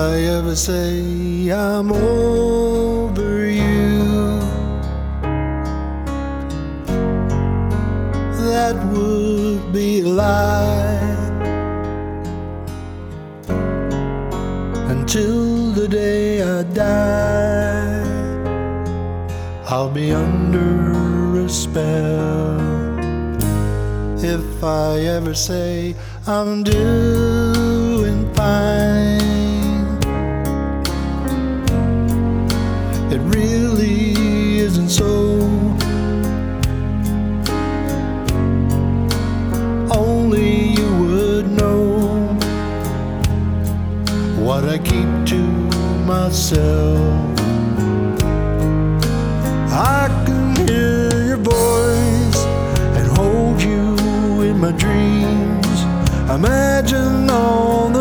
I ever say I'm over you, that would be a lie. Until the day I die, I'll be under a spell. If I ever say I'm doing fine, it really isn't so. Only you would know what I keep to myself. I can hear your voice and hold you in my dreams. Imagine all